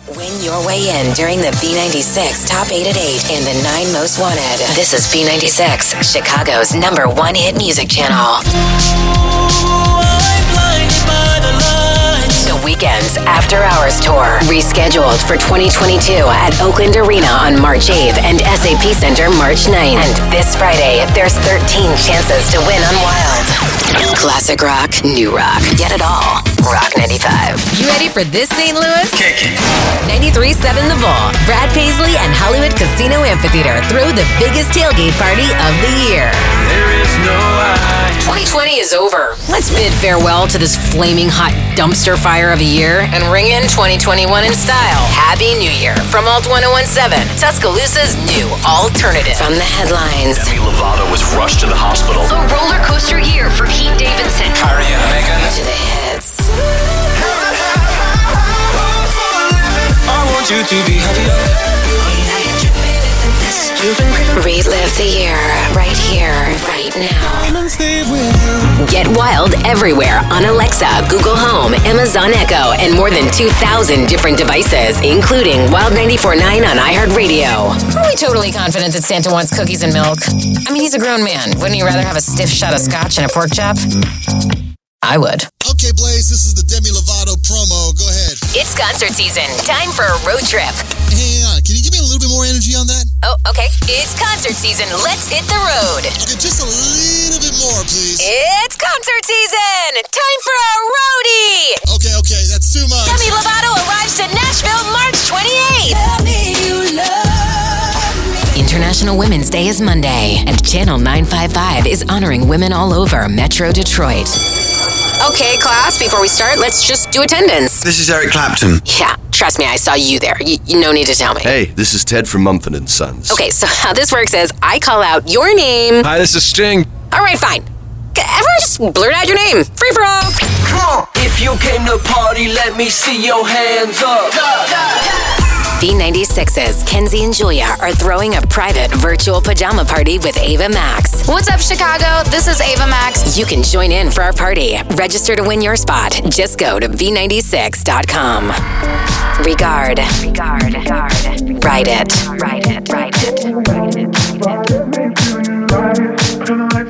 Win your way in during the B96 Top 8 at 8 and the 9 Most Wanted. This is B96, Chicago's #1 hit music channel. The Weeknd's After Hours Tour, rescheduled for 2022 at Oakland Arena on March 8th and SAP Center March 9th. And this Friday, there's 13 chances to win on Wild. Classic rock, new rock, get it all. Rock 95. You ready for this, St. Louis? Kick it. 93.7 The Bull, Brad Paisley and Hollywood Casino Amphitheater throw the biggest tailgate party of the year. There is no I. 2020 is over. Let's bid farewell to this flaming hot dumpster fire of a year and ring in 2021 in style. Happy New Year from Alt 1017, Tuscaloosa's new alternative. From the headlines Demi Lovato was rushed to the hospital. A roller coaster year for Pete Davidson. Harry and Meghan. to the hits. I want you to be happier. Relive the year right here, right now. Get Wild everywhere on Alexa, Google Home, Amazon Echo, and more than 2,000 different devices, including Wild 94.9 on iHeartRadio. Are we totally confident that Santa wants cookies and milk? I mean, he's a grown man. Wouldn't he rather have a stiff shot of scotch and a pork chop? I would. Okay, Blaze, this is the Demi Lovato promo. Go ahead. It's concert season. Time for a road trip. Hang on. Can you give me a little bit more energy on that? Oh, okay. It's concert season. Let's hit the road. Okay, just a little bit more, please. It's concert season. Time for a roadie. Okay, that's too much. Demi Lovato arrives to Nashville March 28th. International Women's Day is Monday, and Channel 955 is honoring women all over Metro Detroit. Okay, class, before we start, let's just do attendance. This is Eric Clapton. Yeah, trust me, I saw you there. You no need to tell me. Hey, this is Ted from Mumford & Sons. Okay, so how this works is I call out your name. Hi, this is Sting. All right, fine. Everyone just blurt out your name. Free for all. Come on. If you came to party, let me see your hands up. B96's Kenzie and Julia are throwing a private virtual pajama party with Ava Max. What's up, Chicago? This is Ava Max. You can join in for our party. Register to win your spot. Just go to b96.com. Regard. Write it.